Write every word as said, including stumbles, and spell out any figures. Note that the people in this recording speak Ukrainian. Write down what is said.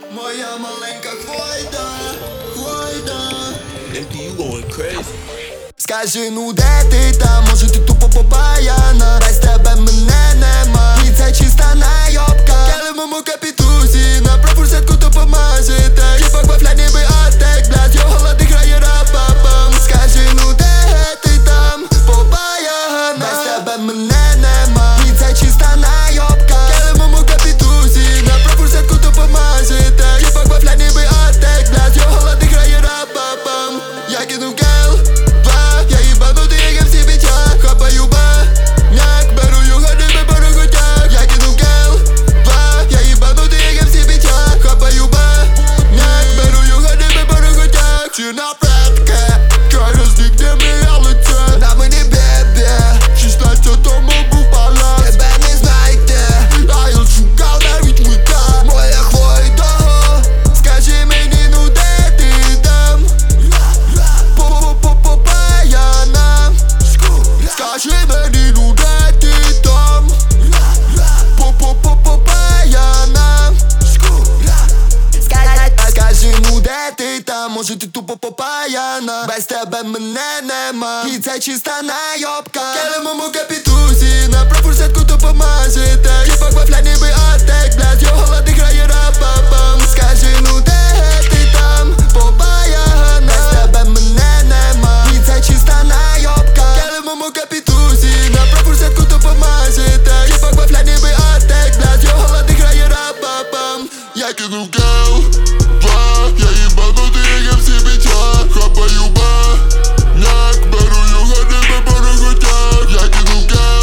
Моя маленька хвойда, хвойда. Empty, you going crazy. Скажи, ну де ти там? Може ти тупо попаяна? Без тебе мене нема. І це чиста найобка. Келимому капітусі, на профурсетку то помажете. Хіпак вафля ніби артек, блядь, його лади грає рапапам. Скажи, ну де ти там? Попаяна. Без тебе мене нема. І це чиста найобка. Келимому капітусі, на профурсетку то помажете. Хіпак вафля ніби артек, блядь, його лади грає рапапам. Я кину гел, я їбанутий, як ем сі біча. Хапаю баняк, беру його ніби пороготяк. Я кину гел, я їбанутий, як ем сі біча. Хапаю баняк, беру його ніби пороготяк. Чи на петке, край розлікне моє лице. На мені бебе, шістнадцятому був палац. Тебе не знайде, а я шукав навіть мита. Моя хвойда, скажи мені, ну де ти там? Попаяна. Скажи мені, ну де ти там? Попаяна. Скажи, ну де ти там? Може ти тупо попаяна? Без тебе мене нема. І це чиста найобка. Келимому капітусі, на профурсетку то помажете. Хіпак вафля ніби артек, блядь, його лади грає рапапам. Скажи, ну де ти там? Попаяна. Без тебе мене нема. І це чиста найобка. Келимому капітусі, на профурсетку то помажете. Хіпак вафля ніби артек, блядь, його лади грає рапапам. Я кину гел, я їбанутий, як ем сі біча. Хапаю баняк, беру його ніби пороготяк. Я кину гел,